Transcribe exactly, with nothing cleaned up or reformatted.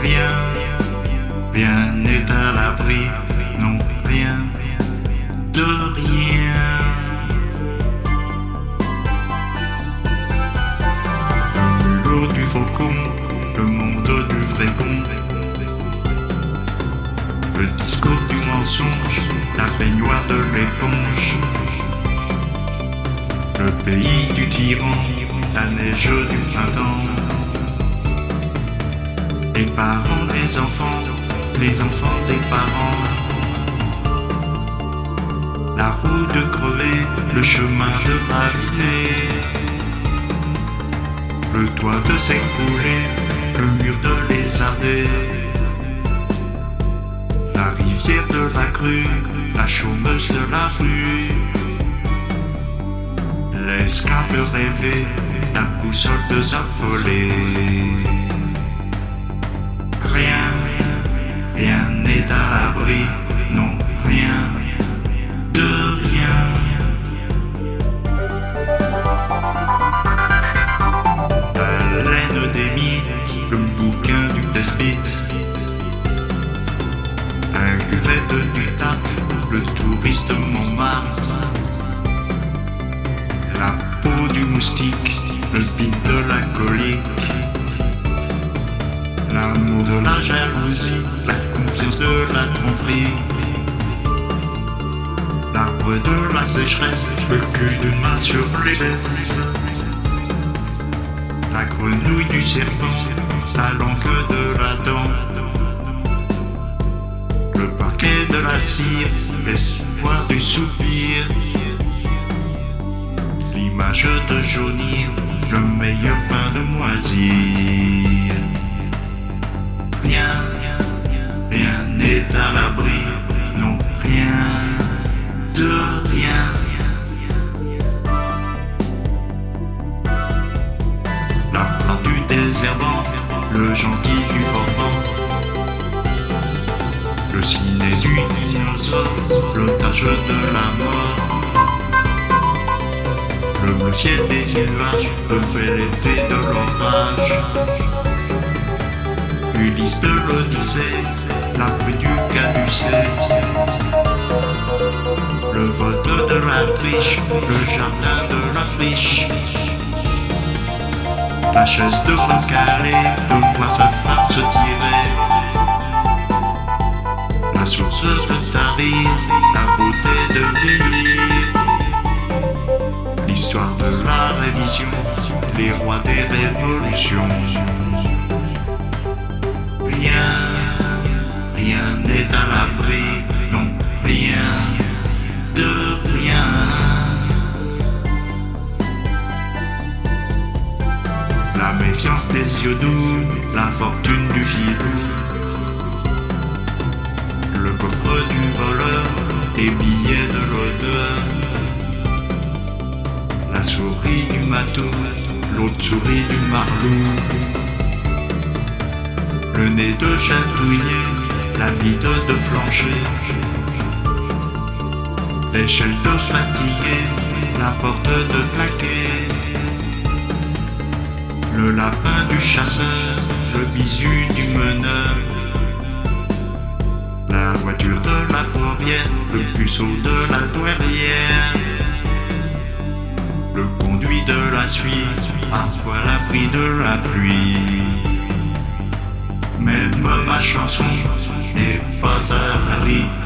rien, rien n'est à l'abri, non, rien de rien. Le mulot du faucon, le monde du vrai bon, le discours du mensonge, la baignoire de l'éponge, le pays du tyran, la neige du printemps, les parents des enfants, les enfants des parents, la roue de crever, le chemin de raviner, le toit de s'écrouler, le mur de lézarder, la rivière de la crue, la chômeuse de la rue, l'esclave rêvé, la boussole de s'affoler. Rien, rien n'est à l'abri, non, rien de rien. La laine des mythes, le bouquin du test-it, la cuvette du tap, le touriste Montmartre, la peau du moustique, le vide de la colique, l'amour de la jalousie, la confiance de la tromperie, l'arbre de la sécheresse, le cul d'une main sur les fesses, la grenouille du serpent, la langue de la dent, le parquet de la cire, l'espoir du soupir, l'image de jaunir, le meilleur pain de moisir. Rien, rien n'est à l'abri, non, rien de rien. La part du désherbant, le gentil du forban, le ciné du dinosaure, l'otage de la mort, le bleu ciel des nuages, le bel été de l'orage, Ulysse de l'Odyssée, la pluie du caducée, le vote de la triche, le jardin de la friche, la chaise de recalé, de voir sa femme se tirer, la source de tarir, la beauté de vieillir, l'histoire de la révision, les rois des révolutions. Rien, rien n'est à l'abri, non, rien de rien. La méfiance des yeux doux, la fortune du filou, le coffre du voleur, les billets de l'odeur, la souris du matou, l'autre souris du marlou, le nez de chatouiller, la bite de flancher, l'échelle de fatiguer, la porte de claquer, le lapin du chasseur, le bisu du meneur, la voiture de la fourrière, le puceau de la douairière, le conduit de la suite, parfois l'abri de la pluie. Même ma chanson n'est pas à l'abri